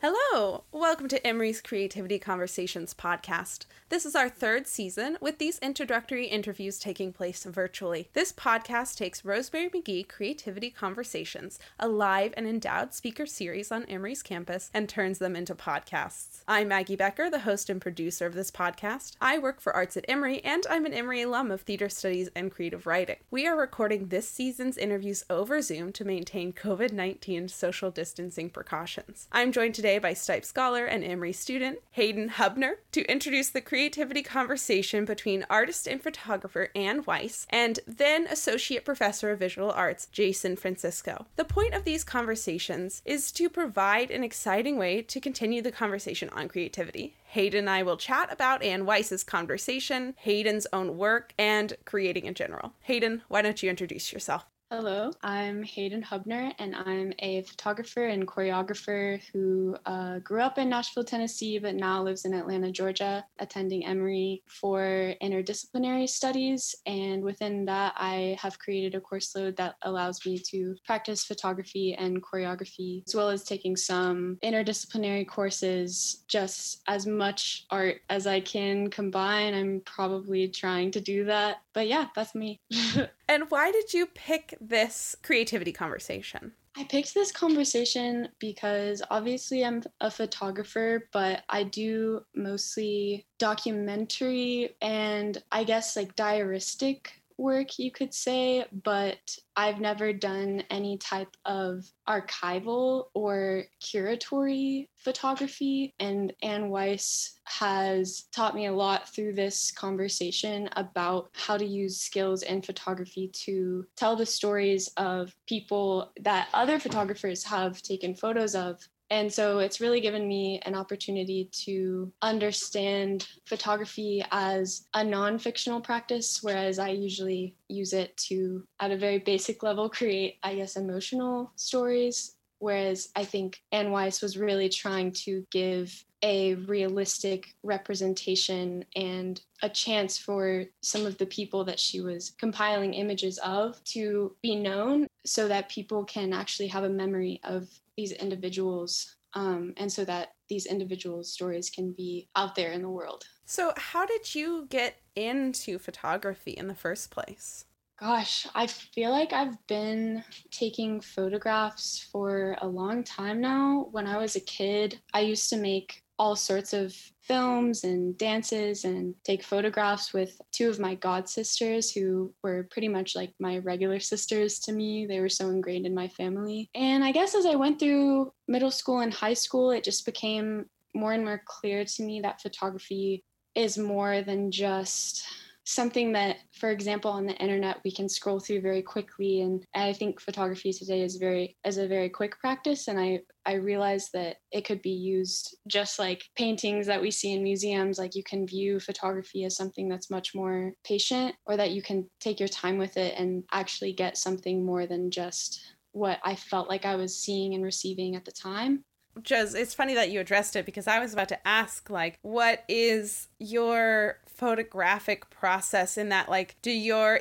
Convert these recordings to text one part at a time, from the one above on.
Hello! Welcome to Emory's Creativity Conversations podcast. This is our third season, with these introductory interviews taking place virtually. This podcast takes Rosemary McGee Creativity Conversations, a live and endowed speaker series on Emory's campus, and turns them into podcasts. I'm Maggie Becker, the host and producer of this podcast. I work for Arts at Emory, and I'm an Emory alum of Theater Studies and Creative Writing. We are recording this season's interviews over Zoom to maintain COVID-19 social distancing precautions. I'm joined today by Stipe scholar and Emory student Hayden Hubner to introduce the creativity conversation between artist and photographer Anne Weiss and then Associate Professor of Visual Arts Jason Francisco. The point of these conversations is to provide an exciting way to continue the conversation on creativity. Hayden and I will chat about Anne Weiss's conversation, Hayden's own work, and creating in general. Hayden, why don't you introduce yourself? Hello, I'm Hayden Hubner, and I'm a photographer and choreographer who grew up in Nashville, Tennessee, but now lives in Atlanta, Georgia, attending Emory for interdisciplinary studies. And within that, I have created a course load that allows me to practice photography and choreography, as well as taking some interdisciplinary courses, just as much art as I can combine. I'm probably trying to do that. But yeah, that's me. And why did you pick this creativity conversation? I picked this conversation because obviously I'm a photographer, but I do mostly documentary and I guess like diaristic work, you could say, but I've never done any type of archival or curatory photography. And Anne Weiss has taught me a lot through this conversation about how to use skills in photography to tell the stories of people that other photographers have taken photos of. And so it's really given me an opportunity to understand photography as a non-fictional practice, whereas I usually use it to, at a very basic level, create, I guess, emotional stories. Whereas I think Anne Weiss was really trying to give a realistic representation and a chance for some of the people that she was compiling images of to be known so that people can actually have a memory of these individuals, and so that these individuals' stories can be out there in the world. So how did you get into photography in the first place? Gosh, I feel like I've been taking photographs for a long time now. When I was a kid, I used to make all sorts of films and dances and take photographs with two of my god sisters who were pretty much like my regular sisters to me. They were so ingrained in my family. And I guess as I went through middle school and high school, it just became more and more clear to me that photography is more than just something that, for example, on the internet, we can scroll through very quickly. And I think photography today is a very quick practice. And I realized that it could be used just like paintings that we see in museums. Like you can view photography as something that's much more patient, or that you can take your time with it and actually get something more than just what I felt like I was seeing and receiving at the time. It's funny that you addressed it, because I was about to ask, like, what is your photographic process in that, like, do you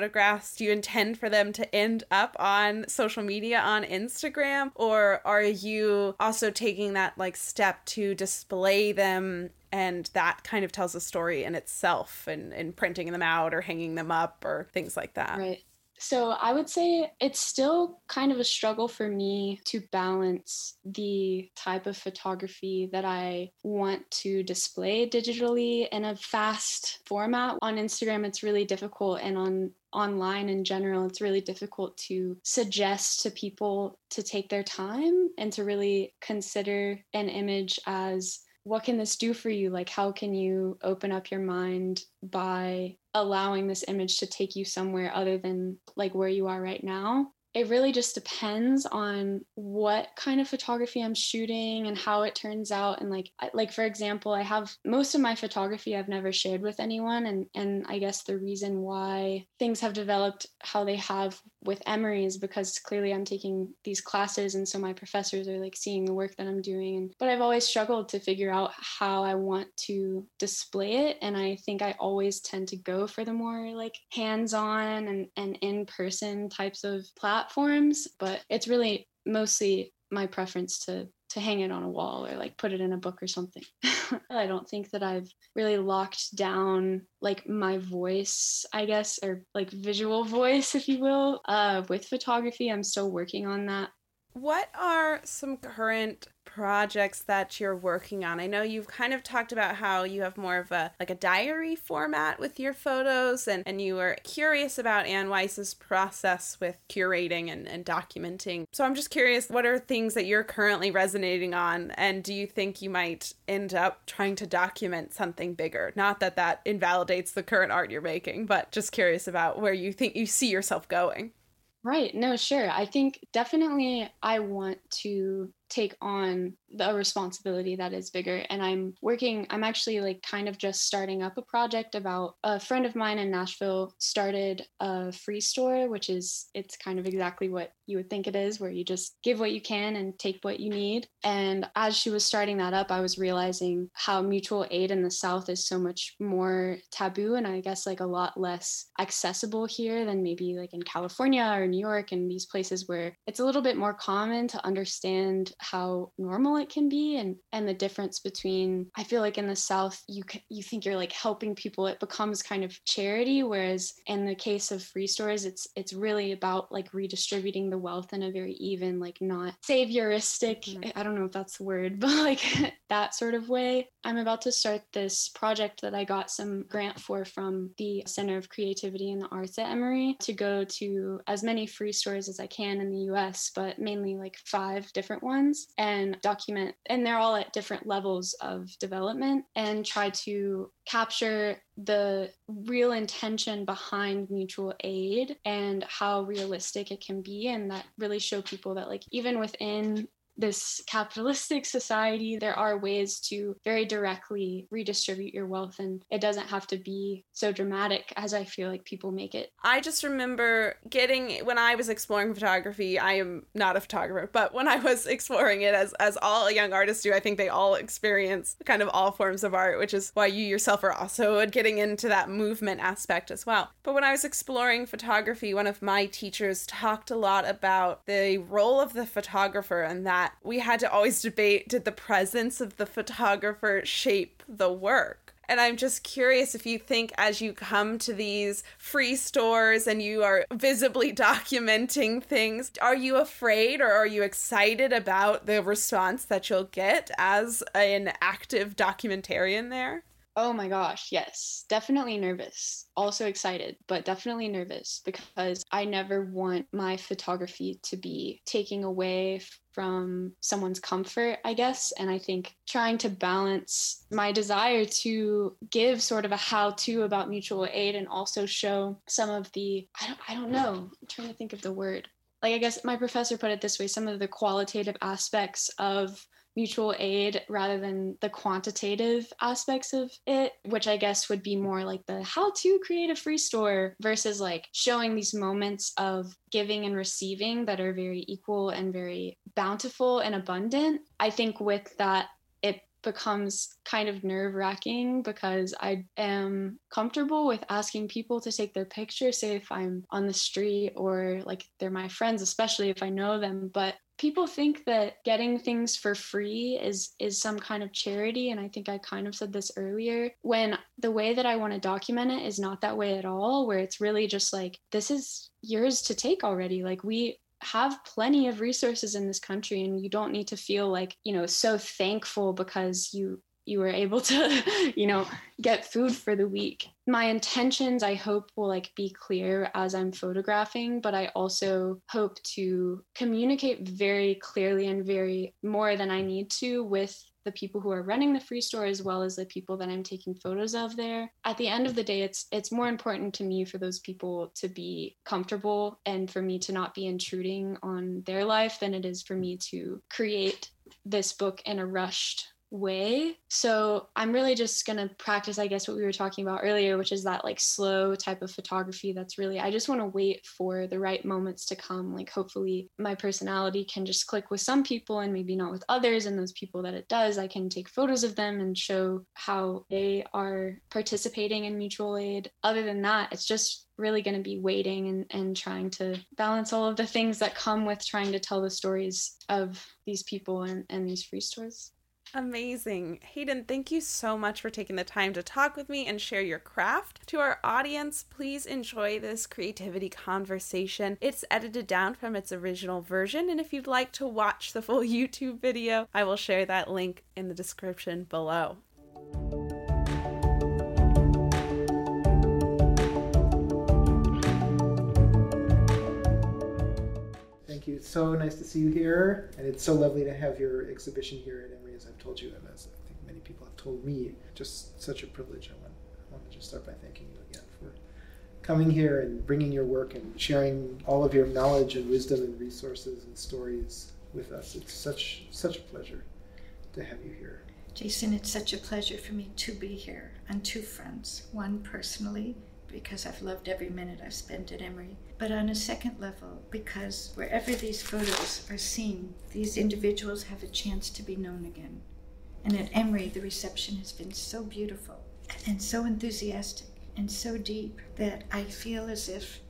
intend for them to end up on social media on Instagram, or are you also taking that, like, step to display them, and that kind of tells a story in itself, and printing them out or hanging them up or things like that? Right. So I would say it's still kind of a struggle for me to balance the type of photography that I want to display digitally in a fast format. On Instagram, it's really difficult, and online in general, it's really difficult to suggest to people to take their time and to really consider an image as, what can this do for you? Like, how can you open up your mind by allowing this image to take you somewhere other than like where you are right now? It really just depends on what kind of photography I'm shooting and how it turns out. And like for example, I have most of my photography I've never shared with anyone. And I guess the reason why things have developed how they have with Emory is because clearly I'm taking these classes, and so my professors are like seeing the work that I'm doing. But I've always struggled to figure out how I want to display it. And I think I always tend to go for the more like hands-on and in-person types of platforms. But it's really mostly my preference to to hang it on a wall or like put it in a book or something. I don't think that I've really locked down like my voice, I guess, or like visual voice, if you will, with photography. I'm still working on that. What are some current projects that you're working on? I know you've kind of talked about how you have more of a diary format with your photos, and you were curious about Anne Weiss's process with curating and documenting. So I'm just curious, what are things that you're currently resonating on, and do you think you might end up trying to document something bigger? Not that that invalidates the current art you're making, but just curious about where you think you see yourself going. Right. No, sure. I think definitely I want to take on the responsibility that is bigger. And I'm actually like kind of just starting up a project about a friend of mine in Nashville started a free store, it's kind of exactly what you would think it is, where you just give what you can and take what you need. And as she was starting that up, I was realizing how mutual aid in the South is so much more taboo, and I guess like a lot less accessible here than maybe like in California or New York and these places where it's a little bit more common to understand how normal it can be, and the difference between, I feel like in the South you think you're like helping people, it becomes kind of charity, whereas in the case of free stores it's really about like redistributing the wealth in a very even, like not savioristic, I don't know if that's the word, but like that sort of way. I'm about to start this project that I got some grant for from the Center of Creativity and the Arts at Emory, to go to as many free stores as I can in the US, but mainly like 5 different ones, and document, and they're all at different levels of development, and try to capture the real intention behind mutual aid and how realistic it can be, and that really show people that like even within this capitalistic society, there are ways to very directly redistribute your wealth, and it doesn't have to be so dramatic as I feel like people make it. I just remember when I was exploring photography, I am not a photographer, but when I was exploring it, as all young artists do, I think they all experience kind of all forms of art, which is why you yourself are also getting into that movement aspect as well. But when I was exploring photography, one of my teachers talked a lot about the role of the photographer, and that we had to always debate, did the presence of the photographer shape the work? And I'm just curious if you think, as you come to these free stores and you are visibly documenting things, are you afraid or are you excited about the response that you'll get as an active documentarian there? Oh my gosh, yes. Definitely nervous. Also excited, but definitely nervous, because I never want my photography to be taking away from someone's comfort, I guess. And I think trying to balance my desire to give sort of a how-to about mutual aid and also show some of the, I don't know, I'm trying to think of the word. Like, I guess my professor put it this way, some of the qualitative aspects of mutual aid rather than the quantitative aspects of it, which I guess would be more like the how to create a free store versus like showing these moments of giving and receiving that are very equal and very bountiful and abundant. I think with that, it becomes kind of nerve-wracking, because I am comfortable with asking people to take their picture, say if I'm on the street or like they're my friends, especially if I know them. But people think that getting things for free is some kind of charity, and I think I kind of said this earlier, when the way that I want to document it is not that way at all, where it's really just like, this is yours to take already. Like, we have plenty of resources in this country, and you don't need to feel like, so thankful because you were able to, get food for the week. My intentions, I hope, will like be clear as I'm photographing, but I also hope to communicate very clearly and very more than I need to with the people who are running the free store, as well as the people that I'm taking photos of there. At the end of the day, it's more important to me for those people to be comfortable and for me to not be intruding on their life than it is for me to create this book in a rushed way. So I'm really just going to practice, I guess, what we were talking about earlier, which is that like slow type of photography. That's really, I just want to wait for the right moments to come. Like hopefully my personality can just click with some people and maybe not with others. And those people that it does, I can take photos of them and show how they are participating in mutual aid. Other than that, it's just really going to be waiting and trying to balance all of the things that come with trying to tell the stories of these people and these free stores. Amazing. Hayden, thank you so much for taking the time to talk with me and share your craft. To our audience, please enjoy this creativity conversation. It's edited down from its original version, and if you'd like to watch the full YouTube video, I will share that link in the description below. Thank you. It's so nice to see you here, and it's so lovely to have your exhibition here at Emory, as I've told you, and as I think many people have told me. Just such a privilege. I want to just start by thanking you again for coming here and bringing your work and sharing all of your knowledge and wisdom and resources and stories with us. It's such a pleasure to have you here. Jason, it's such a pleasure for me to be here on two fronts. One, personally, because I've loved every minute I've spent at Emory. But on a second level, because wherever these photos are seen, these individuals have a chance to be known again. And at Emory, the reception has been so beautiful and so enthusiastic and so deep that I feel as if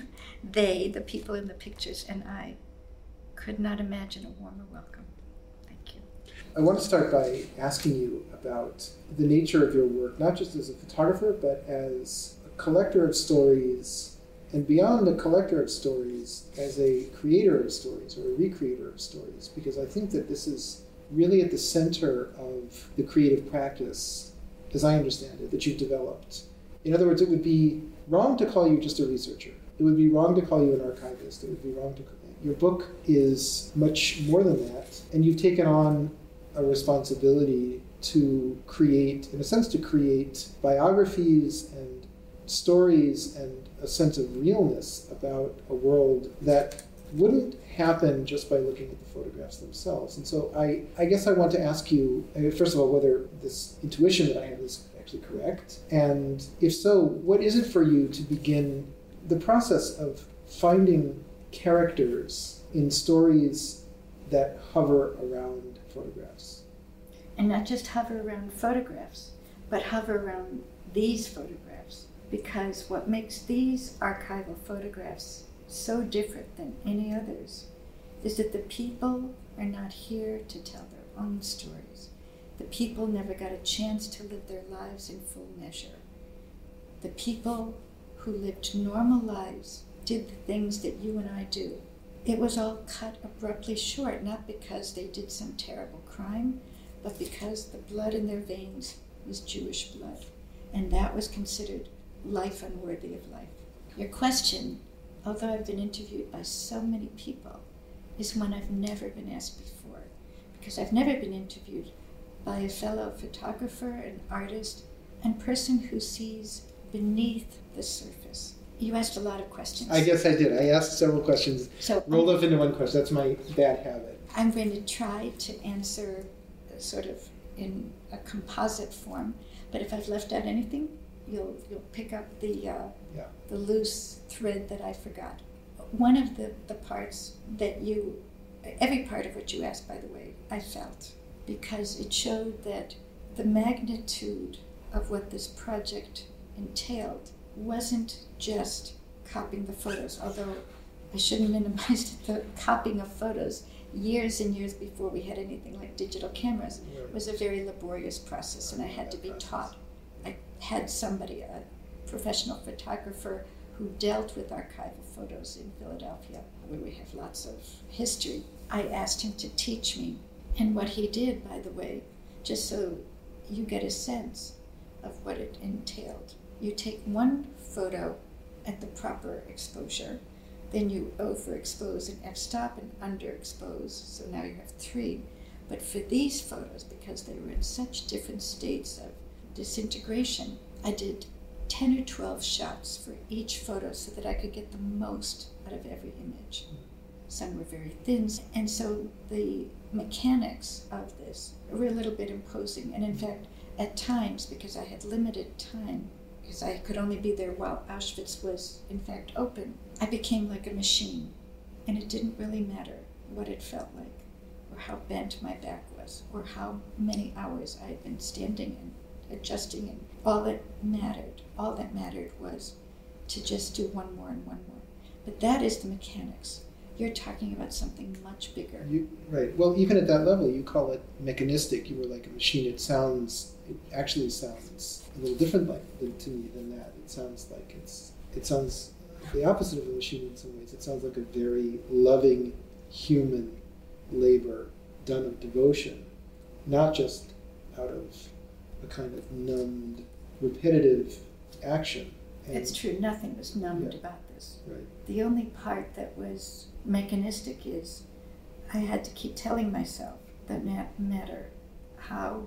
they, the people in the pictures, and I could not imagine a warmer welcome. Thank you. I want to start by asking you about the nature of your work, not just as a photographer, but as collector of stories, and beyond a collector of stories, as a creator of stories or a recreator of stories, because I think that this is really at the center of the creative practice, as I understand it, that you've developed. In other words, it would be wrong to call you just a researcher. It would be wrong to call you an archivist. It would be wrong to call you. Your book is much more than that, and you've taken on a responsibility to create, in a sense, to create biographies and stories and a sense of realness about a world that wouldn't happen just by looking at the photographs themselves. And so I guess I want to ask you, first of all, whether this intuition that I have is actually correct, and if so, what is it for you to begin the process of finding characters in stories that hover around photographs? And not just hover around photographs, but hover around these photographs. Because what makes these archival photographs so different than any others is that the people are not here to tell their own stories. The people never got a chance to live their lives in full measure. The people who lived normal lives did the things that you and I do. It was all cut abruptly short, not because they did some terrible crime, but because the blood in their veins was Jewish blood, and that was considered life unworthy of life. Your question, although I've been interviewed by so many people, is one I've never been asked before, because I've never been interviewed by a fellow photographer, an artist, and person who sees beneath the surface. You asked a lot of questions. I guess I did. I asked several questions, rolled up into one question. That's my bad habit. I'm going to try to answer sort of in a composite form, but if I've left out anything, you'll pick up the loose thread that I forgot. One of the parts that every part of what you asked, by the way, I felt, because it showed that the magnitude of what this project entailed wasn't just copying the photos, although I shouldn't minimize the copying of photos. Years and years before we had anything like digital cameras, was a very laborious process, and I had to be taught. I had somebody, a professional photographer, who dealt with archival photos in Philadelphia, where we have lots of history. I asked him to teach me, and what he did, by the way, just so you get a sense of what it entailed. You take one photo at the proper exposure, then you overexpose and f-stop and underexpose, so now you have 3. But for these photos, because they were in such different states of disintegration, I did 10 or 12 shots for each photo so that I could get the most out of every image. some were very thin. And so the mechanics of this were a little bit imposing. And in fact, at times, because I had limited time, because I could only be there while Auschwitz was in fact open, I became like a machine. And it didn't really matter what it felt like, or how bent my back was, or how many hours I had been standing and adjusting. And all that mattered was to just do one more and one more. But that is the mechanics. You're talking about something much bigger. Right. Well, even at that level, you call it mechanistic. You were like a machine. It actually sounds a little different to me than that. It sounds like it sounds the opposite of a machine in some ways. It sounds like a very loving human labor done of devotion, not just out of a kind of numbed, repetitive action. It's true. Nothing was numbed about this. Right. The only part that was mechanistic is I had to keep telling myself that no matter how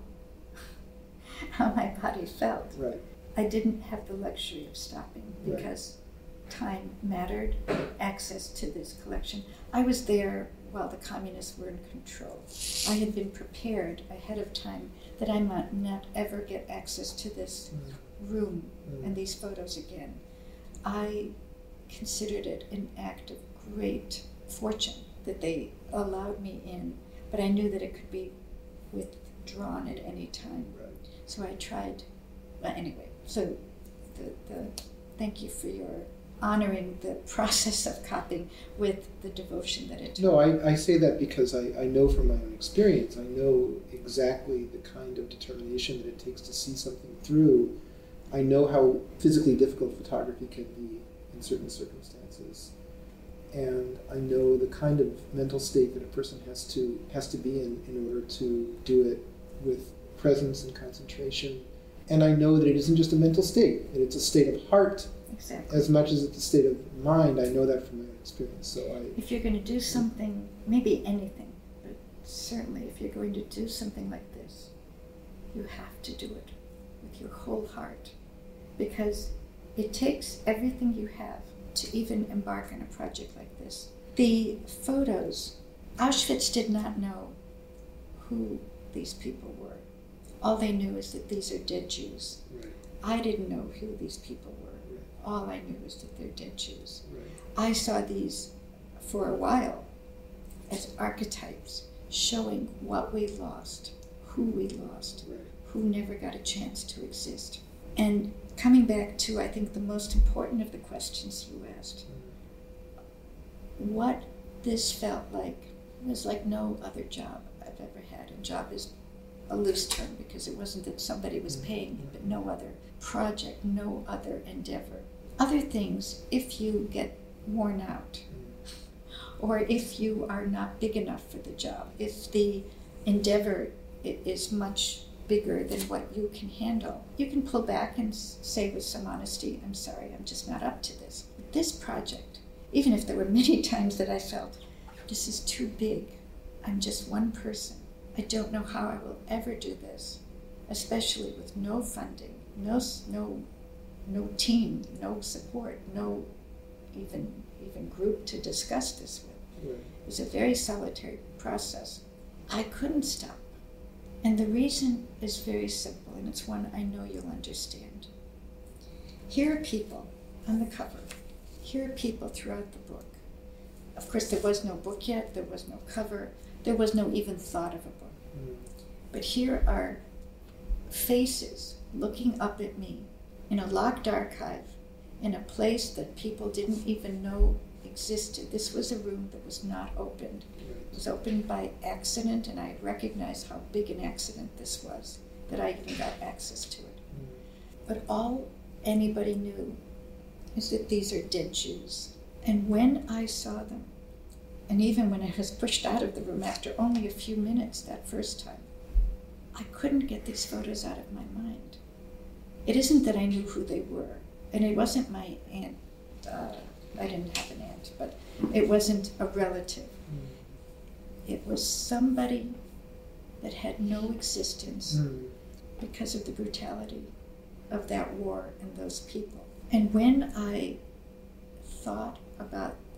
my body felt, right. I didn't have the luxury of stopping because time mattered, access to this collection. I was there while the communists were in control. I had been prepared ahead of time that I might not ever get access to this room and these photos again. I considered it an act of great fortune that they allowed me in, but I knew that it could be withdrawn at any time. Right. So I tried. Anyway, so the thank you for your honoring the process of copying with the devotion that it took. No, I say that because I know from my own experience. I know exactly the kind of determination that it takes to see something through. I know how physically difficult photography can be in certain circumstances. And I know the kind of mental state that a person has to be in order to do it with presence and concentration. And I know that it isn't just a mental state, that it's a state of heart. Exactly. As much as it's a state of mind. I know that from my own experience. So if you're going to do something, maybe anything, but certainly if you're going to do something like this, you have to do it with your whole heart, because it takes everything you have to even embark on a project like this. The photos, Auschwitz did not know who these people were. All they knew is that these are dead Jews. Right. I didn't know who these people were. All I knew was that they're dead Jews. Right. I saw these for a while as archetypes showing what we lost, who we lost, Right. who never got a chance to exist. And coming back to, I think, the most important of the questions you asked, what this felt like was like no other job I've ever had. And job is a loose term because it wasn't that somebody was paying me, but no other project, no other endeavor. Other things, if you get worn out, or if you are not big enough for the job, if the endeavor is much bigger than what you can handle, you can pull back and say with some honesty, I'm sorry, I'm just not up to this. But this project, even if there were many times that I felt, this is too big, I'm just one person, I don't know how I will ever do this, especially with no funding, no team, no support, no even group to discuss this with. Right. It was a very solitary process. I couldn't stop. And the reason is very simple, and it's one I know you'll understand. Here are people on the cover. Here are people throughout the book. Of course, there was no book yet, there was no cover, there was no even thought of a book. But here are faces looking up at me in a locked archive, in a place that people didn't even know existed. This was a room that was not opened. It was opened by accident, and I recognized how big an accident this was, that I even got access to it. But all anybody knew is that these are dead Jews. And when I saw them, and even when I was pushed out of the room after only a few minutes that first time, I couldn't get these photos out of my mind. It isn't that I knew who they were, and it wasn't my aunt. I didn't have an aunt, but it wasn't a relative. It was somebody that had no existence because of the brutality of that war and those people. And when I thought about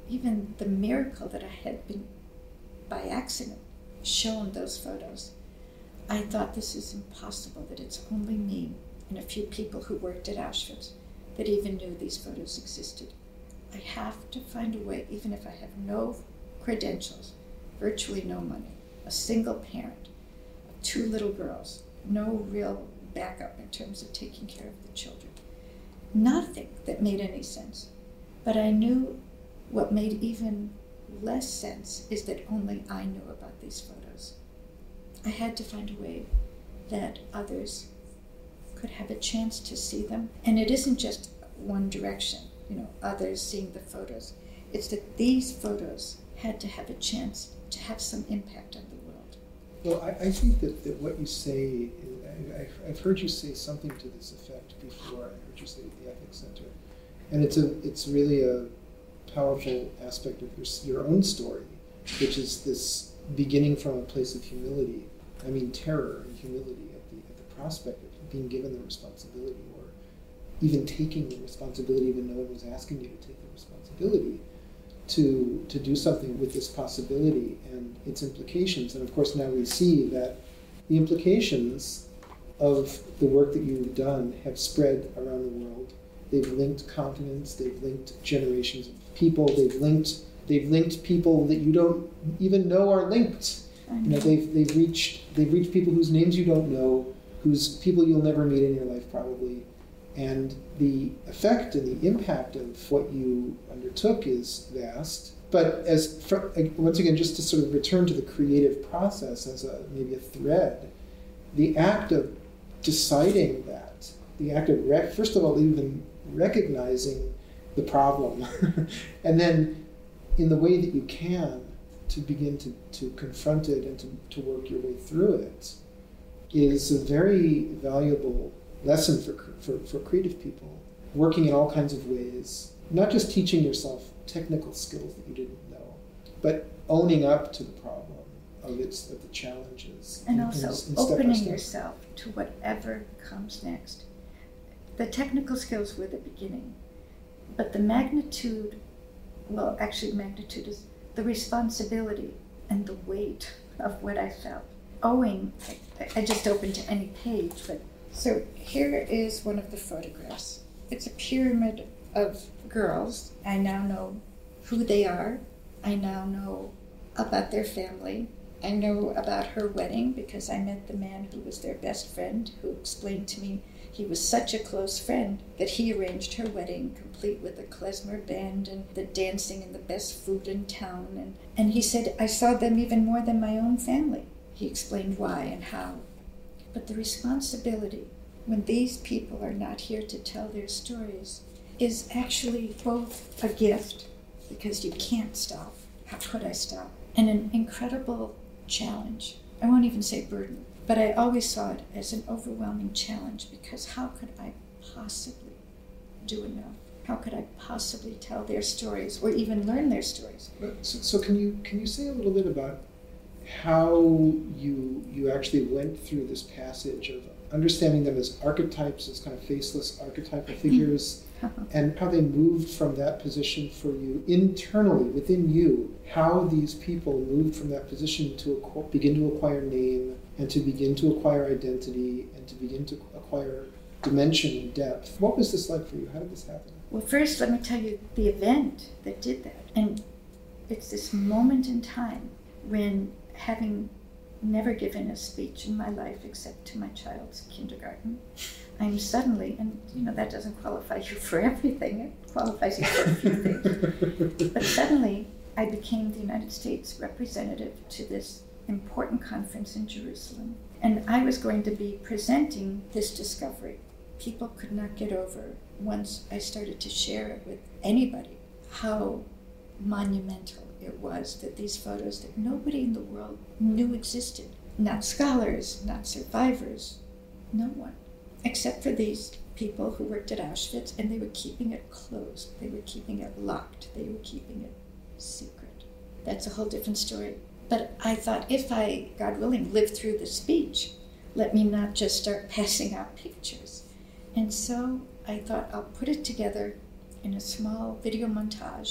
even the miracle that I had been, by accident, shown those photos, I thought this is impossible, that it's only me and a few people who worked at Auschwitz that even knew these photos existed. I have to find a way, even if I have no credentials, virtually no money, a single parent, 2 little girls, no real backup in terms of taking care of the children. Nothing that made any sense. But I knew what made even less sense is that only I knew about these photos. I had to find a way that others could have a chance to see them. And it isn't just one direction, others seeing the photos. It's that these photos had to have a chance to have some impact on the world. Well, I think that what you say, I've heard you say something to this effect before. I heard you say at the Ethics Center. And it's really a powerful aspect of your own story, which is this beginning from a place of humility. I mean, terror and humility at the prospect of being given the responsibility, or even taking the responsibility when no one was asking you to take the responsibility, to do something with this possibility and its implications. And of course now we see that the implications of the work that you've done have spread around the world. They've linked continents, they've linked generations of people, they've linked people that you don't even know are linked. They've reached people whose names you don't know, whose people you'll never meet in your life probably. And the effect and the impact of what you undertook is vast. But once again, just to sort of return to the creative process as maybe a thread, the act of deciding that, the act of first of all even recognizing the problem, and then in the way that you can to begin to confront it and to work your way through it, is a very valuable lesson for creative people, working in all kinds of ways, not just teaching yourself technical skills that you didn't know, but owning up to the problem of the challenges. And also opening yourself to whatever comes next. The technical skills were the beginning, but the magnitude is the responsibility and the weight of what I felt. I just opened to any page, but so here is one of the photographs. It's a pyramid of girls. I now know who they are. I now know about their family. I know about her wedding because I met the man who was their best friend, who explained to me he was such a close friend that he arranged her wedding, complete with a klezmer band and the dancing and the best food in town. And he said, I saw them even more than my own family. He explained why and how. But the responsibility, when these people are not here to tell their stories, is actually both a gift, because you can't stop. How could I stop? And an incredible challenge. I won't even say burden, but I always saw it as an overwhelming challenge, because how could I possibly do enough? How could I possibly tell their stories or even learn their stories? So can you say a little bit about how you actually went through this passage of understanding them as archetypes, as kind of faceless archetypal figures, and how they moved from that position for you internally, within you, how these people moved from that position to begin to acquire name, and to begin to acquire identity, and to begin to acquire dimension and depth. What was this like for you? How did this happen? Well, first, let me tell you the event that did that. And it's this moment in time when, having never given a speech in my life except to my child's kindergarten, I'm suddenly, and that doesn't qualify you for everything, it qualifies you for a few things, but suddenly I became the United States representative to this important conference in Jerusalem, and I was going to be presenting this discovery. People could not get over, once I started to share it with anybody, how monumental it was that these photos that nobody in the world knew existed, not scholars, not survivors, no one, except for these people who worked at Auschwitz, and they were keeping it closed, they were keeping it locked, they were keeping it secret. That's a whole different story. But I thought, if I, God willing, live through the speech, let me not just start passing out pictures. And so I thought, I'll put it together in a small video montage,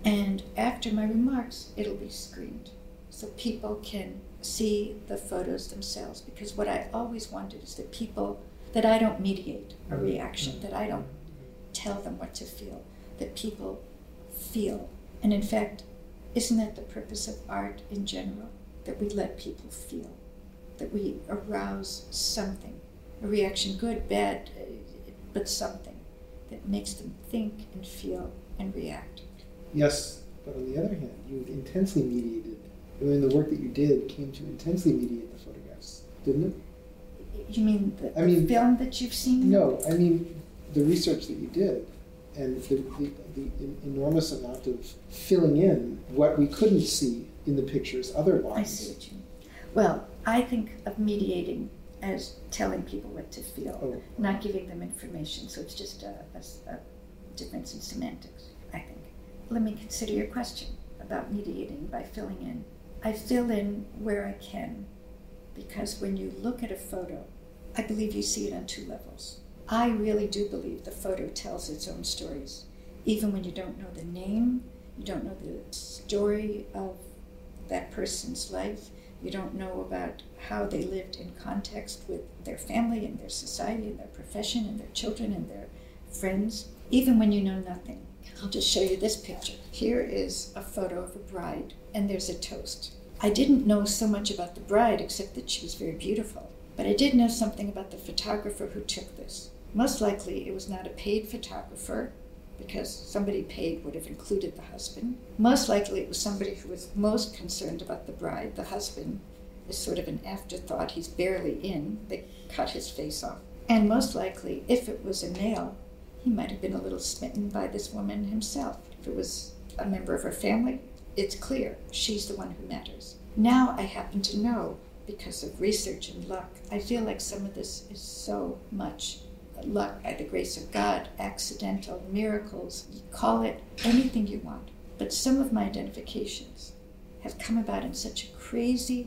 And after my remarks, it'll be screened. So people can see the photos themselves. Because what I always wanted is that I don't mediate a reaction, that I don't tell them what to feel, that people feel. And in fact, isn't that the purpose of art in general? That we let people feel, that we arouse something, a reaction, good, bad, but something that makes them think and feel and react. Yes, but on the other hand, you intensely mediated. I mean, the work that you did came to intensely mediate the photographs, didn't it? You mean the film that you've seen? No, I mean the research that you did and the enormous amount of filling in what we couldn't see in the pictures otherwise. I see what you mean. Well, I think of mediating as telling people what to feel, not giving them information. So it's just a difference in semantics, I think. Let me consider your question about mediating by filling in. I fill in where I can, because when you look at a photo, I believe you see it on two levels. I really do believe the photo tells its own stories. Even when you don't know the name, you don't know the story of that person's life, you don't know about how they lived in context with their family and their society and their profession and their children and their friends, even when you know nothing. I'll just show you this picture. Here is a photo of a bride, and there's a toast. I didn't know so much about the bride except that she was very beautiful, but I did know something about the photographer who took this. Most likely it was not a paid photographer, because somebody paid would have included the husband. Most likely it was somebody who was most concerned about the bride. The husband is sort of an afterthought. He's barely in. They cut his face off. And most likely, if it was a male, he might have been a little smitten by this woman himself. If it was a member of her family, it's clear she's the one who matters. Now I happen to know, because of research and luck, I feel like some of this is so much luck, by the grace of God, accidental, miracles, you call it anything you want. But some of my identifications have come about in such a crazy,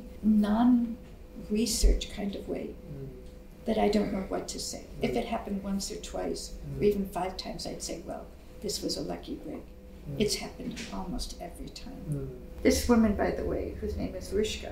non-research kind of way that I don't know what to say. If it happened once or twice, or even 5 times, I'd say, well, this was a lucky break. It's happened almost every time. This woman, by the way, whose name is Rushka,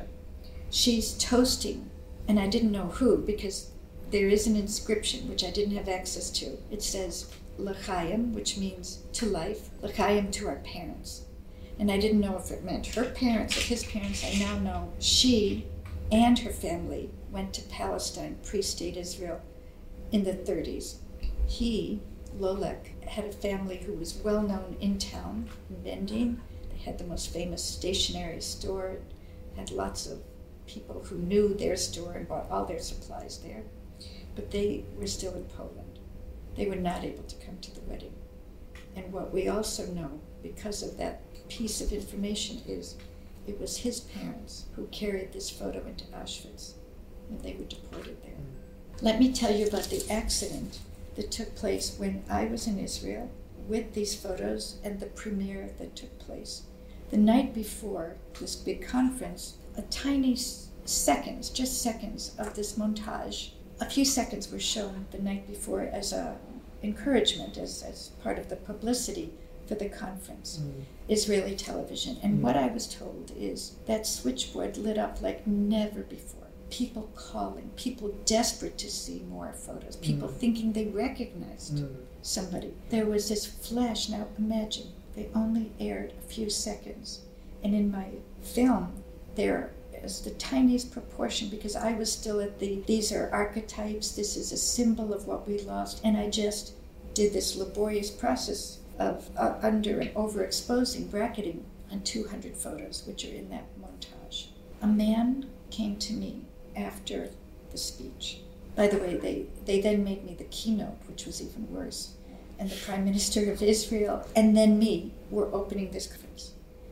she's toasting, and I didn't know who, because there is an inscription which I didn't have access to. It says L'chaim, which means to life, L'chaim to our parents. And I didn't know if it meant her parents or his parents. I now know she and her family went to Palestine, pre-state Israel, in the 30s. He, Lolek, had a family who was well known in town, in Bendin. They had the most famous stationery store, had lots of people who knew their store and bought all their supplies there. But they were still in Poland. They were not able to come to the wedding. And what we also know, because of that piece of information, is it was his parents who carried this photo into Auschwitz when they were deported there. Let me tell you about the accident that took place when I was in Israel with these photos and the premiere that took place. The night before this big conference, a tiny seconds, just seconds of this montage, a few seconds were shown the night before as a encouragement, as part of the publicity for the conference, Israeli television. And what I was told is that switchboard lit up like never before. People calling, people desperate to see more photos, people thinking they recognized somebody. There was this flash. Now imagine, they only aired a few seconds. And in my film, there is the tiniest proportion, because I was still at these are archetypes, this is a symbol of what we lost, and I just did this laborious process of under and overexposing, bracketing on 200 photos, which are in that montage. A man came to me after the speech. By the way, they then made me the keynote, which was even worse. And the Prime Minister of Israel and then me were opening this conference.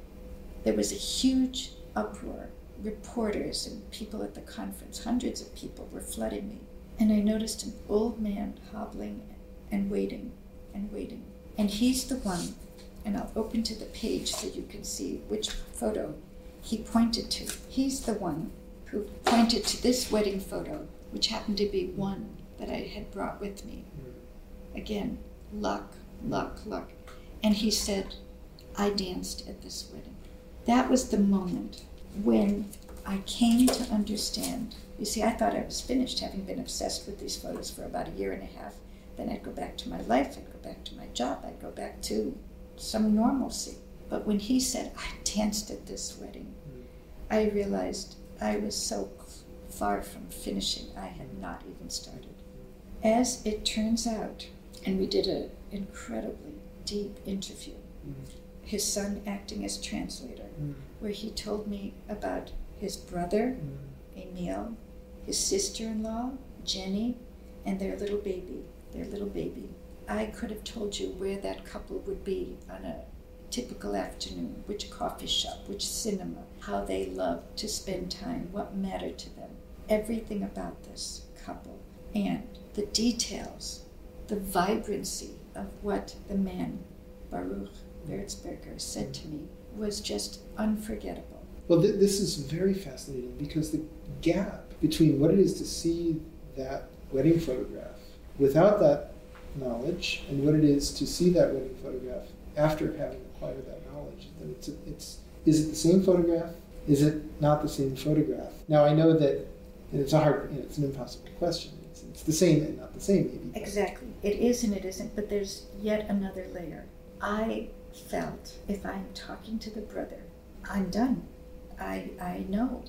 There was a huge uproar. Reporters and people at the conference, hundreds of people were flooding me. And I noticed an old man hobbling and waiting and waiting. And he's the one, and I'll open to the page so you can see which photo he pointed to. He's the one who pointed to this wedding photo, which happened to be one that I had brought with me. Again, luck, luck, luck. And he said, I danced at this wedding. That was the moment when I came to understand. You see, I thought I was finished, having been obsessed with these photos for about a year and a half. Then I'd go back to my life, I'd go back to my job, I'd go back to some normalcy. But when he said, I danced at this wedding, I realized I was so far from finishing. I had not even started. As it turns out, and we did an incredibly deep interview, his son acting as translator, where he told me about his brother, Emil, his sister-in-law, Jenny, and their little baby. I could have told you where that couple would be on a typical afternoon, which coffee shop, which cinema, how they loved to spend time, what mattered to them. Everything about this couple and the details, the vibrancy of what the man, Baruch Würzberger, said to me was just unforgettable. Well, this is very fascinating because the gap between what it is to see that wedding photograph without that knowledge and what it is to see that wedding photograph after having acquired that knowledge. Is it the same photograph? Is it not the same photograph? Now, I know that it's it's an impossible question. It's the same and not the same, maybe. Exactly. It is and it isn't, but there's yet another layer. I felt if I'm talking to the brother, I'm done. I know.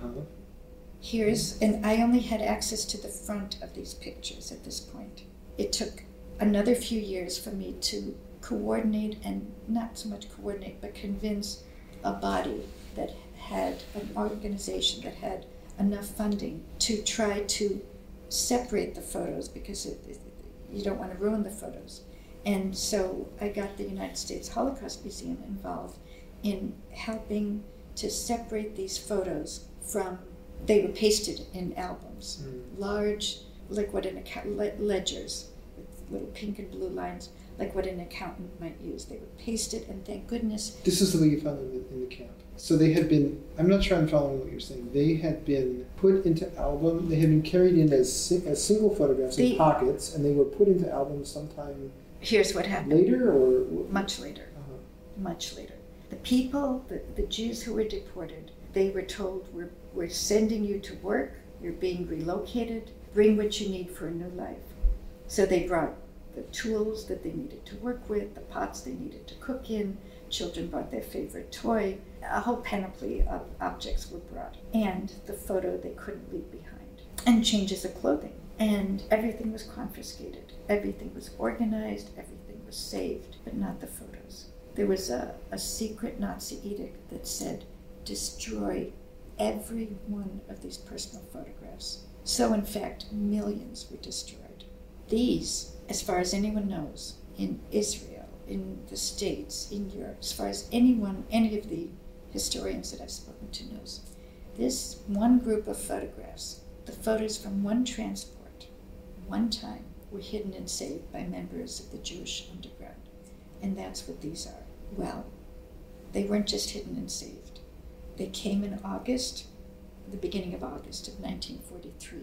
And I only had access to the front of these pictures at this point. It took another few years for me to coordinate, and not so much coordinate, but convince a body that had an organization that had enough funding to try to separate the photos, because you don't want to ruin the photos. And so I got the United States Holocaust Museum involved in helping to separate these photos from, they were pasted in albums, large, like what an ledgers, with little pink and blue lines, like what an accountant might use. They were pasted, and thank goodness. This is the way you found them in the camp. So they had been, I'm not sure I'm following what you're saying, they had been put into album, they had been carried in as single photographs in pockets, and they were put into albums sometime. Here's what happened. Later or? Much later. Much later. The people, the Jews who were deported, they were told, we're sending you to work, you're being relocated, bring what you need for a new life. So they brought the tools that they needed to work with, the pots they needed to cook in, children brought their favorite toy, a whole panoply of objects were brought, and the photo they couldn't leave behind, and changes of clothing. And everything was confiscated, everything was organized, everything was saved, but not the photos. There was a secret Nazi edict that said, destroy every one of these personal photographs. So in fact, millions were destroyed. These, as far as anyone knows, in Israel, in the States, in Europe, as far as any of the historians that I've spoken to knows, this one group of photographs, the photos from one transport, one time, were hidden and saved by members of the Jewish underground. And that's what these are. Well, they weren't just hidden and saved. They came in August, the beginning of August of 1943,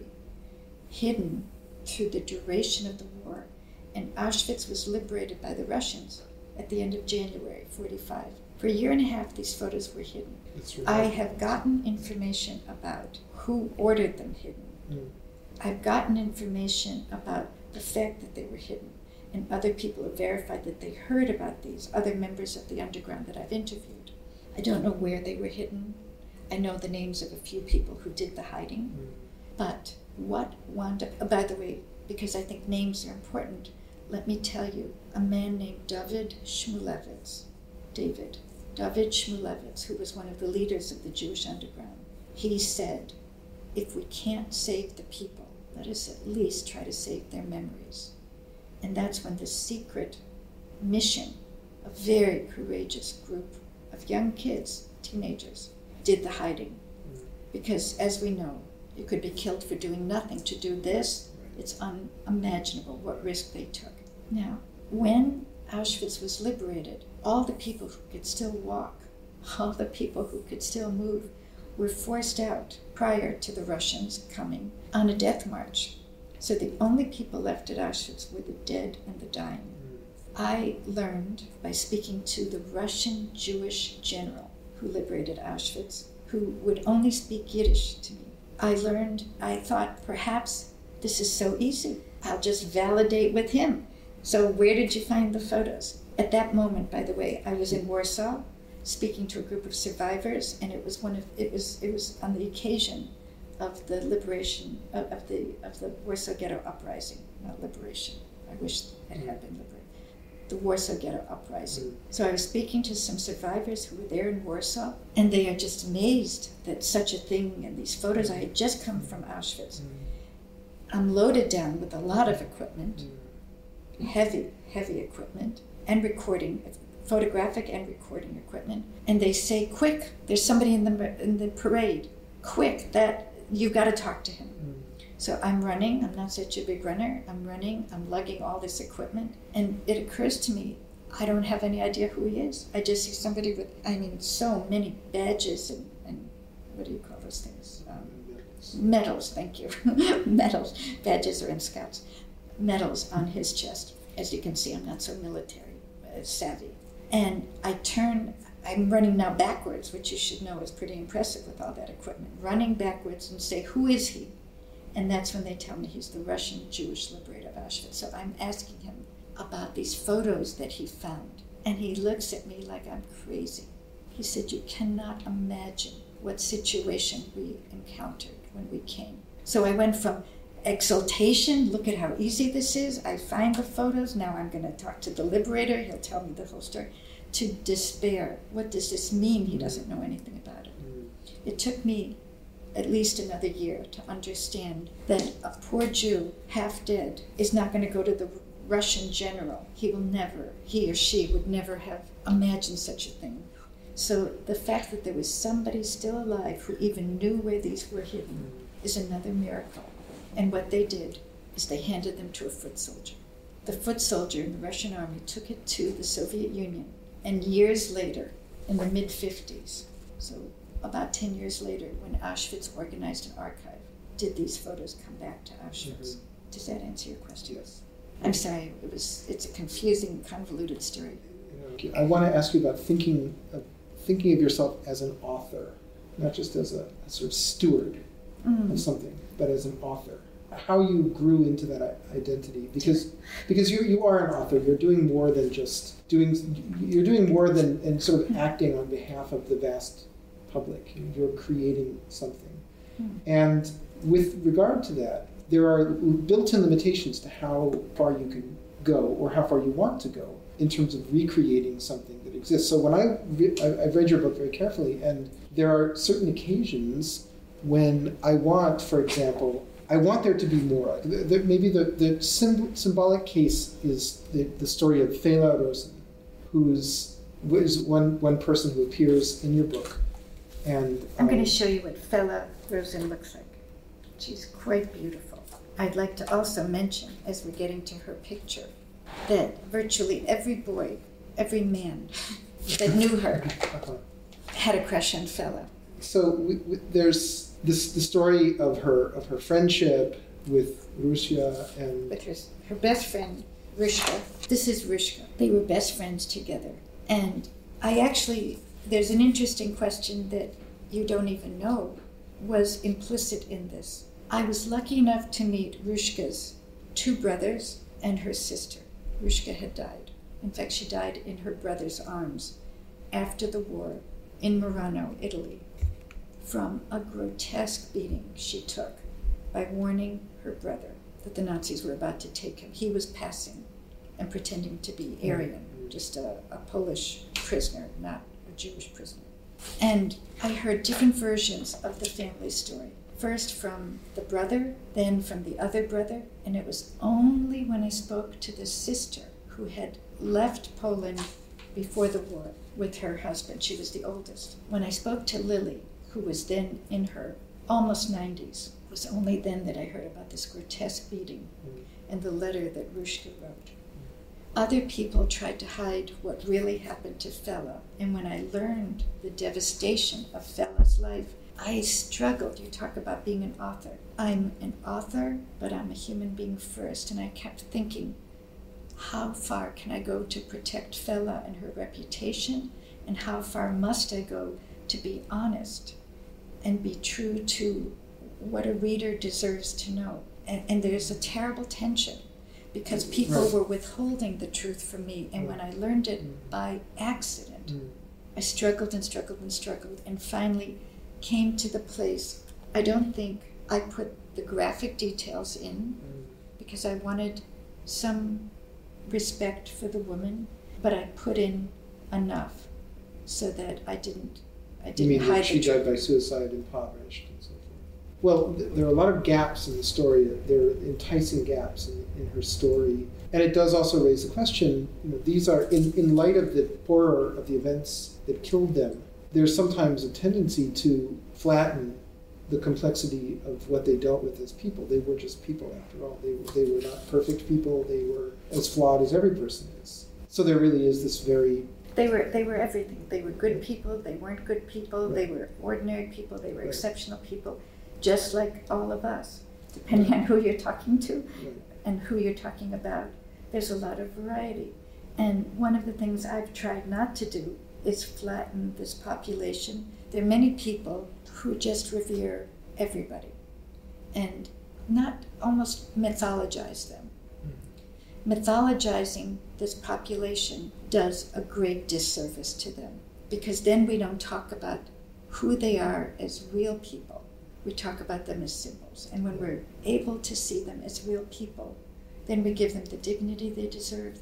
hidden through the duration of the war, and Auschwitz was liberated by the Russians at the end of January 1945. For a year and a half, these photos were hidden. I have gotten information about who ordered them hidden. I've gotten information about the fact that they were hidden, and other people have verified that they heard about these, other members of the underground that I've interviewed. I don't know where they were hidden. I know the names of a few people who did the hiding, but what wound up, by the way, because I think names are important, let me tell you, a man named David Shmulevitz, who was one of the leaders of the Jewish underground, he said, if we can't save the people, let us at least try to save their memories. And that's when the secret mission, a very courageous group of young kids, teenagers, did the hiding. Because as we know, you could be killed for doing nothing. To do this, it's unimaginable what risk they took. Now, when Auschwitz was liberated, all the people who could still walk, all the people who could still move, were forced out prior to the Russians coming on a death march. So the only people left at Auschwitz were the dead and the dying. I learned by speaking to the Russian Jewish general who liberated Auschwitz, who would only speak Yiddish to me. I thought perhaps this is so easy. I'll just validate with him. So where did you find the photos? At that moment, by the way, I was in Warsaw speaking to a group of survivors, and it was on the occasion of the liberation of the Warsaw Ghetto Uprising, not liberation. I wish it had been liberated. The Warsaw Ghetto Uprising. So I was speaking to some survivors who were there in Warsaw, and they are just amazed that such a thing, and these photos, I had just come from Auschwitz. I'm loaded down with a lot of equipment, heavy equipment, and recording, photographic and recording equipment. And they say, quick, there's somebody in the parade. Quick, that you've got to talk to him. So I'm running, I'm not such a big runner, I'm running, I'm lugging all this equipment, and it occurs to me, I don't have any idea who he is. I just see somebody with, so many badges and what do you call those things? Medals, thank you. Medals, badges are in Scouts. Medals on his chest. As you can see, I'm not so military savvy. And I'm running now backwards, which you should know is pretty impressive with all that equipment. Running backwards and say, who is he? And that's when they tell me he's the Russian Jewish liberator of Auschwitz. So I'm asking him about these photos that he found. And he looks at me like I'm crazy. He said, you cannot imagine what situation we encountered when we came. So I went from exultation, look at how easy this is, I find the photos, now I'm going to talk to the liberator, he'll tell me the whole story, to despair. What does this mean? He doesn't know anything about it. It took me at least another year to understand that a poor Jew, half dead, is not going to go to the Russian general. He or she would never have imagined such a thing. So the fact that there was somebody still alive who even knew where these were hidden is another miracle. And what they did is they handed them to a foot soldier. The foot soldier in the Russian army took it to the Soviet Union. And years later, in the mid-50s, so about 10 years later, when Auschwitz organized an archive, did these photos come back to Auschwitz? Does that answer your question? Yes. I'm sorry, it's a confusing, convoluted story. I want to ask you about thinking of yourself as an author, not just as a sort of steward of something, but as an author. How you grew into that identity, because you are an author. You're doing more than just you're doing more than and sort of acting on behalf of the vast public. You're creating something. And with regard to that, there are built-in limitations to how far you can go or how far you want to go in terms of recreating something that exists. So when I've read your book very carefully, and there are certain occasions when I want, for example, I want there to be more. Maybe the symbolic case is the story of Fela Rosen, who is one person who appears in your book. And I'm going to show you what Fela Rosen looks like. She's quite beautiful. I'd like to also mention, as we're getting to her picture, that virtually every boy, every man that knew her had a crush on Fela. So there's the story of her friendship with Russia and with her best friend Rushka. This is Rushka. They were best friends together, and there's an interesting question that you don't even know was implicit in this. I was lucky enough to meet Rushka's two brothers and her sister. Rushka had died. In fact, she died in her brother's arms after the war in Murano, Italy, from a grotesque beating she took by warning her brother that the Nazis were about to take him. He was passing and pretending to be Aryan, just a Polish prisoner, not a Jewish prisoner. And I heard different versions of the family story. First from the brother, then from the other brother, and it was only when I spoke to the sister who had left Poland before the war with her husband, she was the oldest. When I spoke to Lily, who was then in her almost 90s, it was only then that I heard about this grotesque beating and the letter that Rushka wrote. Other people tried to hide what really happened to Fela, and when I learned the devastation of Fela's life, I struggled. You talk about being an author. I'm an author, but I'm a human being first, and I kept thinking, how far can I go to protect Fela and her reputation, and how far must I go to be honest and be true to what a reader deserves to know. And there's a terrible tension, because people were withholding the truth from me, and when I learned it by accident, I struggled and struggled and struggled, and finally came to the place. I don't think I put the graphic details in because I wanted some respect for the woman, but I put in enough so that I didn't You mean hide that she the truth. died by suicide, impoverished, and so forth? Well, there are a lot of gaps in the story. There are enticing gaps in her story. And it does also raise the question, these are, in light of the horror of the events that killed them, there's sometimes a tendency to flatten the complexity of what they dealt with as people. They were just people, after all. They were not perfect people. They were as flawed as every person is. So there really is this very... They were everything. They were good people. They weren't good people. They were ordinary people. They were exceptional people, just like all of us, depending on who you're talking to and who you're talking about. There's a lot of variety. And one of the things I've tried not to do is flatten this population. There are many people who just revere everybody and not almost mythologize them. Mythologizing this population does a great disservice to them, because then we don't talk about who they are as real people. We talk about them as symbols. And when we're able to see them as real people, then we give them the dignity they deserve.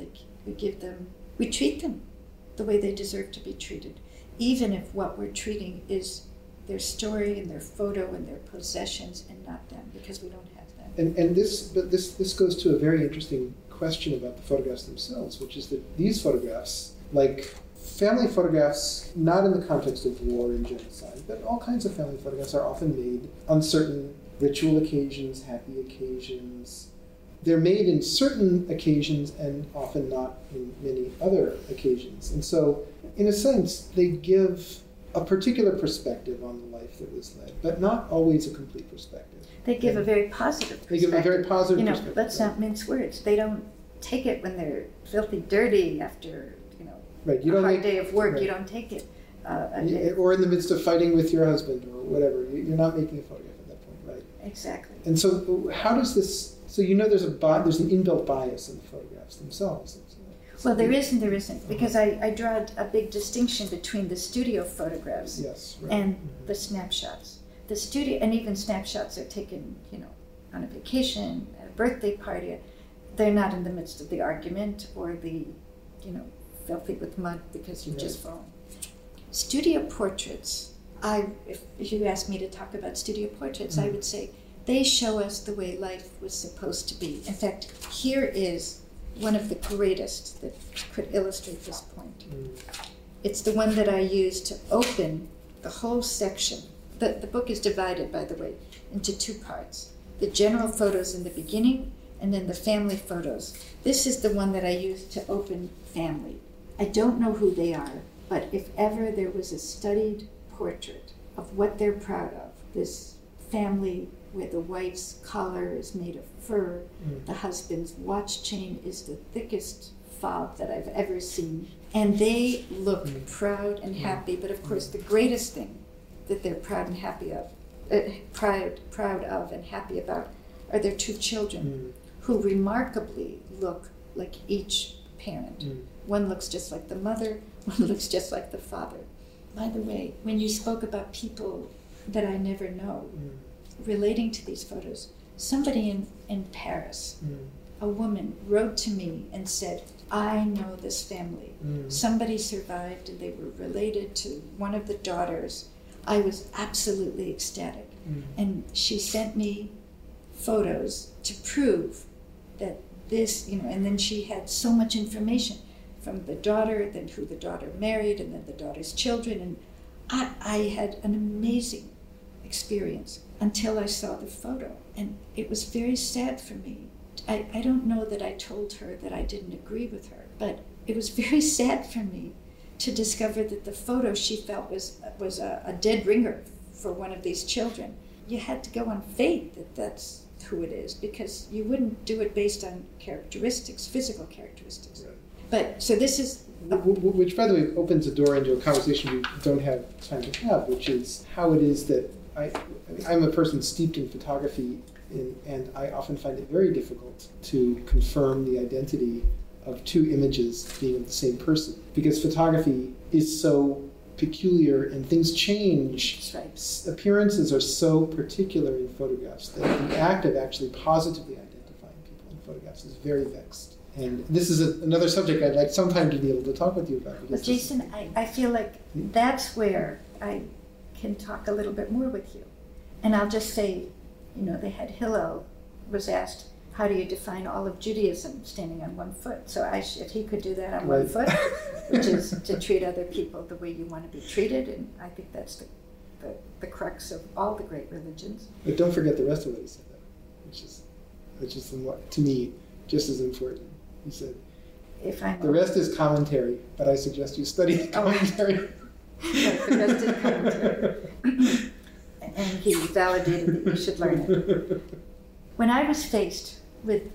We treat them the way they deserve to be treated, even if what we're treating is their story and their photo and their possessions and not them, because we don't have them. And this goes to a very interesting question about the photographs themselves, which is that these photographs, like family photographs, not in the context of war and genocide, but all kinds of family photographs are often made on certain ritual occasions, happy occasions. They're made in certain occasions and often not in many other occasions. And so, in a sense, they give a particular perspective on the life that was led, but not always a complete perspective. They give a very positive perspective. They give a very positive perspective. Let's not mince words. They don't take it when they're filthy dirty after, Right. You a don't hard day of work. Right. You don't take it. Or in the midst of fighting with your husband or whatever. You're not making a photograph at that point, right? Exactly. And so how does this... So there's an inbuilt bias in the photographs themselves. Well, there is and there isn't, because I draw a big distinction between the studio photographs and the snapshots. The studio, and even snapshots are taken, on a vacation, at a birthday party. They're not in the midst of the argument or the, filthy with mud because you've just fallen. Studio portraits, if you asked me to talk about studio portraits, I would say they show us the way life was supposed to be. In fact, here is one of the greatest that could illustrate this point. It's the one that I used to open the whole section. The book is divided, by the way, into two parts. The general photos in the beginning, and then the family photos. This is the one that I used to open family. I don't know who they are, but if ever there was a studied portrait of what they're proud of, this family where the wife's collar is made of fur, the husband's watch chain is the thickest fob that I've ever seen, and they look proud and happy. But of course, the greatest thing that they're proud and happy of, proud of and happy about, are their two children, who remarkably look like each parent. One looks just like the mother, one looks just like the father. By the way, when you spoke about people that I never know, relating to these photos, somebody in Paris, a woman, wrote to me and said, I know this family. Somebody survived and they were related to one of the daughters. I was absolutely ecstatic. And she sent me photos to prove that this, and then she had so much information from the daughter, then who the daughter married, and then the daughter's children. And I had an amazing experience until I saw the photo. And it was very sad for me. I don't know that I told her that I didn't agree with her, but it was very sad for me to discover that the photo she felt was a dead ringer for one of these children. You had to go on faith that that's who it is, because you wouldn't do it based on characteristics, physical characteristics. Right. But so this is... Which, by the way, opens the door into a conversation we don't have time to have, which is how it is that I'm a person steeped in photography, and I often find it very difficult to confirm the identity of two images being of the same person, because photography is so peculiar and things change. That's right. Appearances are so particular in photographs that the act of actually positively identifying people in photographs is very vexed. And this is another subject I'd like sometime to be able to talk with you about. But Jason, I feel like that's where I can talk a little bit more with you. And I'll just say, the head Hillel was asked, how do you define all of Judaism standing on one foot? So if he could do that on one foot, which is to treat other people the way you want to be treated, and I think that's the crux of all the great religions. But don't forget the rest of what he said, though, which is to me just as important. He said, the rest is commentary, but I suggest you study the commentary. Right, the rest is commentary. And he validated that you should learn it. When I was faced with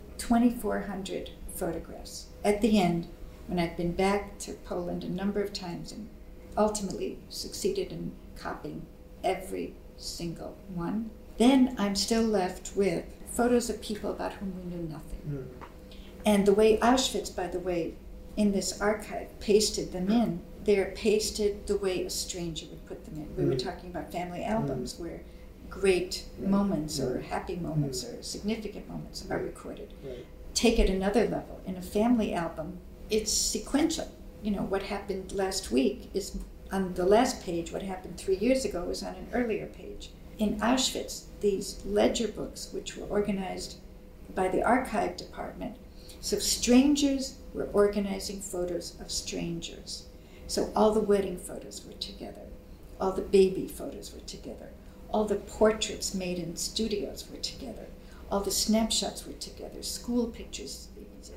2,400 photographs, at the end, when I'd been back to Poland a number of times and ultimately succeeded in copying every single one, then I'm still left with photos of people about whom we knew nothing. Mm. And the way Auschwitz, by the way, in this archive, pasted them in, they're pasted the way a stranger would put them in. We were talking about family albums where great moments or happy moments or significant moments are recorded. Right. Take it another level. In a family album, it's sequential. What happened last week is on the last page. What happened 3 years ago was on an earlier page. In Auschwitz, these ledger books, which were organized by the archive department, so strangers were organizing photos of strangers. So all the wedding photos were together. All the baby photos were together. All the portraits made in studios were together. All the snapshots were together. School pictures.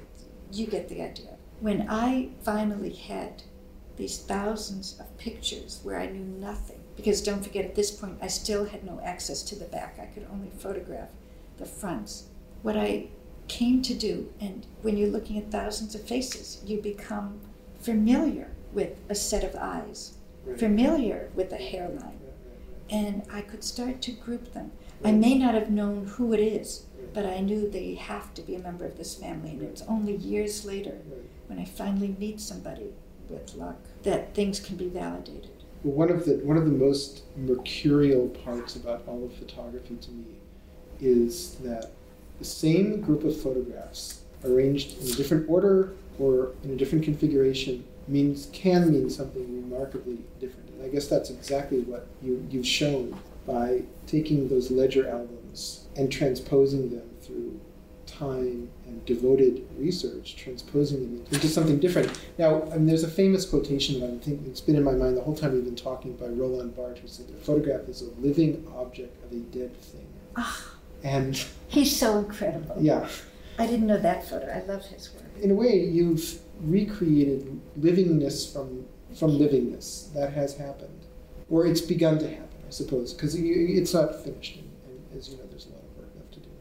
You get the idea. When I finally had these thousands of pictures where I knew nothing, because don't forget, at this point, I still had no access to the back. I could only photograph the fronts. What I came to do, and when you're looking at thousands of faces, you become familiar with a set of eyes, familiar with a hairline, and I could start to group them. I may not have known who it is, but I knew they have to be a member of this family, and it's only years later, when I finally meet somebody with luck, that things can be validated. Well, one of the most mercurial parts about all of photography to me is that the same group of photographs arranged in a different order or in a different configuration can mean something remarkably different. And I guess that's exactly what you've shown by taking those ledger albums and transposing them through time and devoted research, transposing them into something different. Now, there's a famous quotation that I think it's been in my mind the whole time we've been talking by Roland Barthes, who said the photograph is a living object of a dead thing. And he's so incredible. Yeah. I didn't know that photo. I love his work. In a way, you've recreated livingness from livingness. That has happened. Or it's begun to happen, I suppose, because it's not finished. And as you know, there's a lot of work left to do,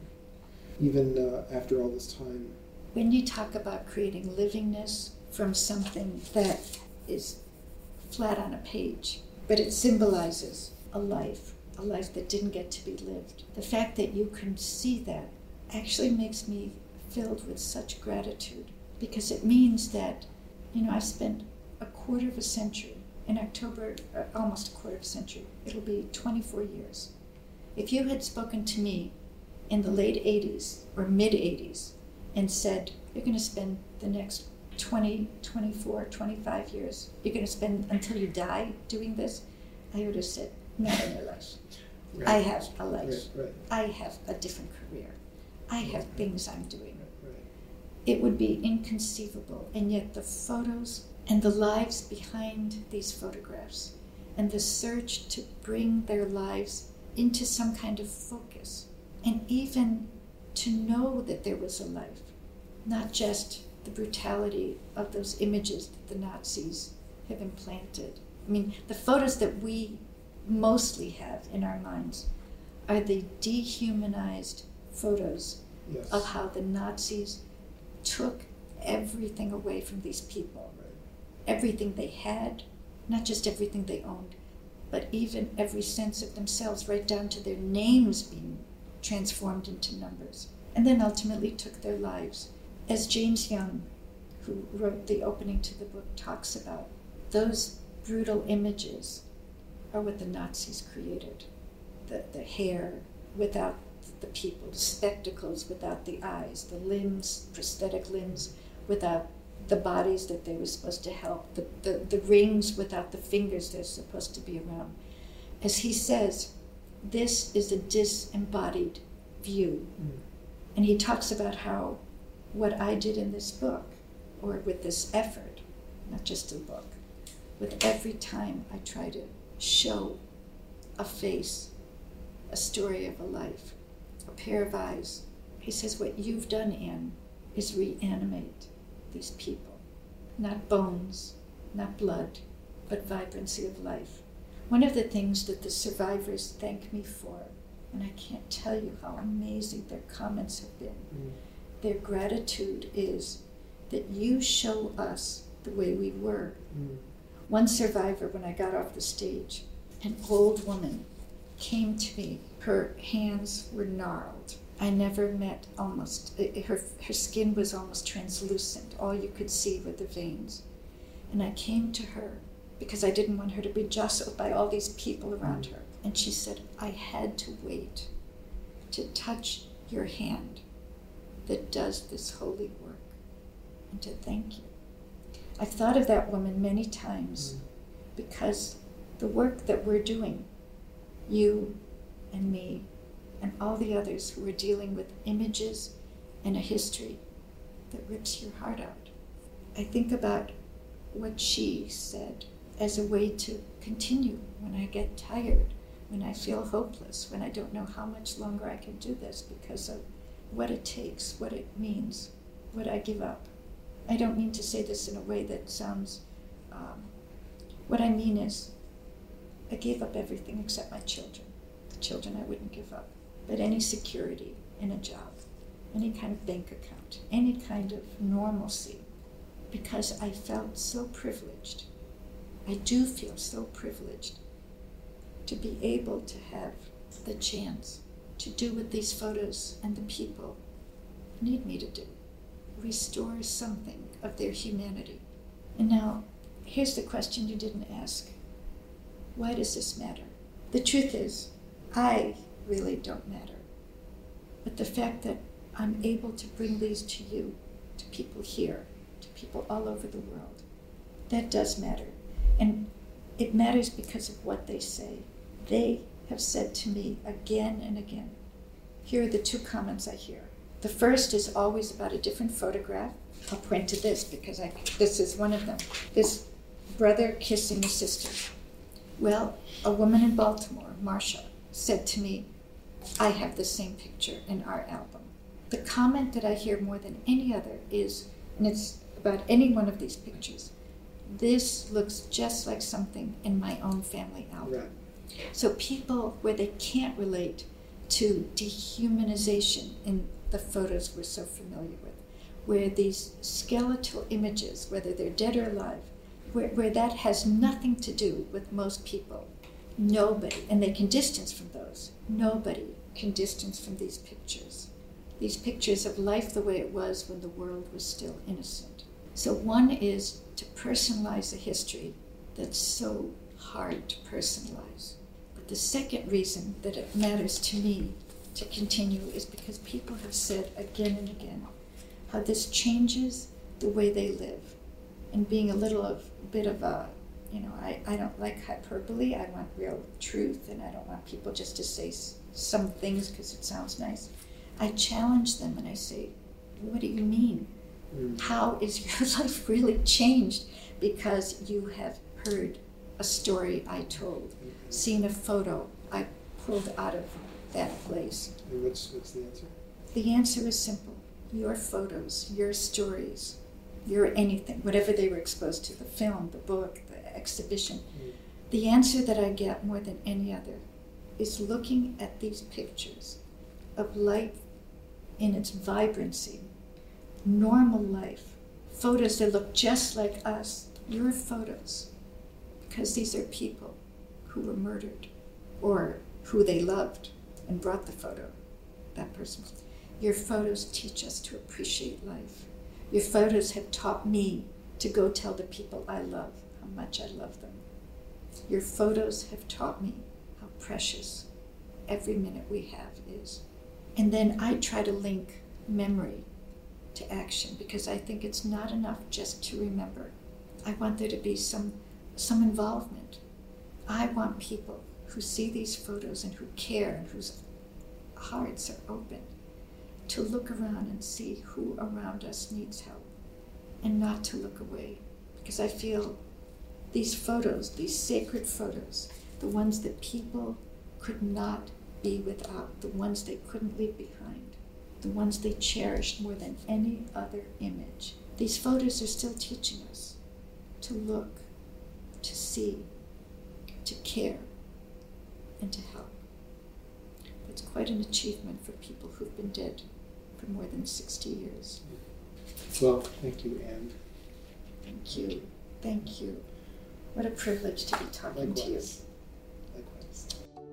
even after all this time. When you talk about creating livingness from something that is flat on a page, but it symbolizes a life that didn't get to be lived, the fact that you can see that actually makes me filled with such gratitude, because it means that, I've spent a quarter of a century, in October, almost a quarter of a century, it'll be 24 years. If you had spoken to me in the late 80s or mid 80s and said, you're going to spend the next 20, 24, 25 years, you're going to spend until you die doing this, I would have said, not in your life. Right. I have a life. Right. I have a different career. I have things I'm doing. Right. It would be inconceivable, and yet the photos and the lives behind these photographs and the search to bring their lives into some kind of focus, and even to know that there was a life, not just the brutality of those images that the Nazis have implanted. The photos that we mostly have in our minds are the dehumanized photos Yes. of how the Nazis took everything away from these people. Right. Everything they had, not just everything they owned, but even every sense of themselves, right down to their names being transformed into numbers. And then ultimately took their lives. As James Young, who wrote the opening to the book, talks about, those brutal images are what the Nazis created. The hair without the people, the spectacles without the eyes, the limbs, prosthetic limbs without the bodies that they were supposed to help, the rings without the fingers they're supposed to be around. As he says, this is a disembodied view. And he talks about how what I did in this book, or with this effort, not just a book, with every time I try to show a face, a story of a life, a pair of eyes, he says, what you've done, Anne, is reanimate these people. Not bones, not blood, but vibrancy of life. One of the things that the survivors thank me for, and I can't tell you how amazing their comments have been, their gratitude is that you show us the way we were. One survivor, when I got off the stage, an old woman came to me. Her hands were gnarled. I never met her skin was almost translucent. All you could see were the veins. And I came to her because I didn't want her to be jostled by all these people around her. And she said, I had to wait to touch your hand that does this holy work and to thank you. I've thought of that woman many times because the work that we're doing, you and me and all the others who are dealing with images and a history that rips your heart out. I think about what she said as a way to continue when I get tired, when I feel hopeless, when I don't know how much longer I can do this because of what it takes, what it means, what I give up. I don't mean to say this in a way that sounds, what I mean is, I gave up everything except my children. The children I wouldn't give up. But any security in a job, any kind of bank account, any kind of normalcy, because I felt so privileged. I do feel so privileged to be able to have the chance to do what these photos and the people need me to do. Restore something of their humanity. And now, here's the question you didn't ask. Why does this matter? The truth is, I really don't matter. But the fact that I'm able to bring these to you, to people here, to people all over the world, that does matter. And it matters because of what they say. They have said to me again and again. Here are the two comments I hear. The first is always about a different photograph. I'll point to this because this is one of them. This brother kissing a sister. Well, a woman in Baltimore, Marsha, said to me, I have the same picture in our album. The comment that I hear more than any other is, and it's about any one of these pictures, this looks just like something in my own family album. Right. So people where they can't relate to dehumanization in the photos we're so familiar with, where these skeletal images, whether they're dead or alive, where that has nothing to do with most people, nobody, and they can distance from those, nobody can distance from these pictures of life the way it was when the world was still innocent. So one is to personalize a history that's so hard to personalize. But the second reason that it matters to me to continue is because people have said again and again how this changes the way they live. And being a bit of a, I don't like hyperbole. I want real truth, and I don't want people just to say some things because it sounds nice. I challenge them and I say, what do you mean? How is your life really changed because you have heard a story I told, seen a photo I pulled out of that place? And what's the answer? The answer is simple. Your photos, your stories, your anything, whatever they were exposed to, the film, the book, the exhibition. The answer that I get more than any other is looking at these pictures of life in its vibrancy, normal life, photos that look just like us, your photos, because these are people who were murdered or who they loved and brought the photo, that person. Your photos teach us to appreciate life. Your photos have taught me to go tell the people I love how much I love them. Your photos have taught me how precious every minute we have is. And then I try to link memory to action, because I think it's not enough just to remember. I want there to be some involvement. I want people who see these photos and who care and whose hearts are open to look around and see who around us needs help and not to look away. Because I feel these photos, these sacred photos, the ones that people could not be without, the ones they couldn't leave behind, the ones they cherished more than any other image. These photos are still teaching us to look, to see, to care, and to help. It's quite an achievement for people who've been dead for more than 60 years. Well, thank you, Anne. Thank you. Thank you. What a privilege to be talking to you. Likewise.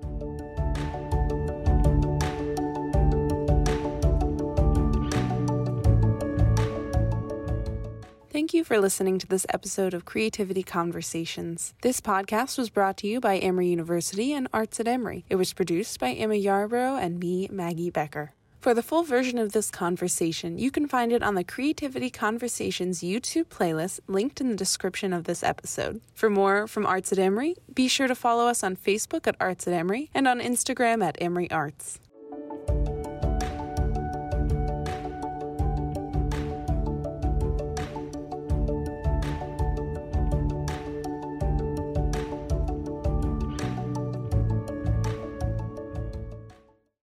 Thank you for listening to this episode of Creativity Conversations. This podcast was brought to you by Emory University and Arts at Emory. It was produced by Emma Yarbrough and me, Maggie Becker. For the full version of this conversation, you can find it on the Creativity Conversations YouTube playlist linked in the description of this episode. For more from Arts at Emory, be sure to follow us on Facebook at Arts at Emory and on Instagram at Emory Arts.